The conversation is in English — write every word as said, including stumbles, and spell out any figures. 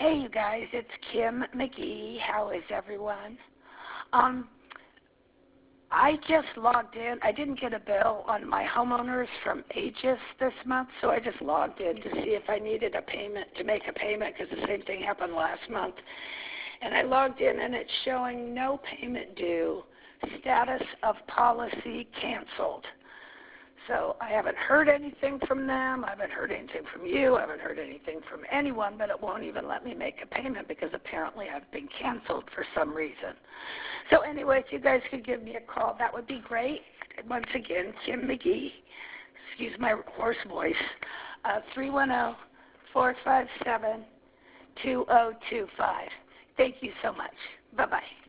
Hey, you guys, it's Kim McGee. How is everyone? Um, I just logged in. I didn't get a bill on my homeowners from Aegis this month, so I just logged in to see if I needed a payment, to make a payment, because the same thing happened last month. And I logged in, and it's showing no payment due, status of policy canceled. So I haven't heard anything from them. I haven't heard anything from you. I haven't heard anything from anyone, but it won't even let me make a payment because apparently I've been canceled for some reason. So anyway, if you guys could give me a call, that would be great. Once again, Kim McGee, excuse my hoarse voice, uh, three one zero, four five seven, two zero two five. Thank you so much. Bye-bye.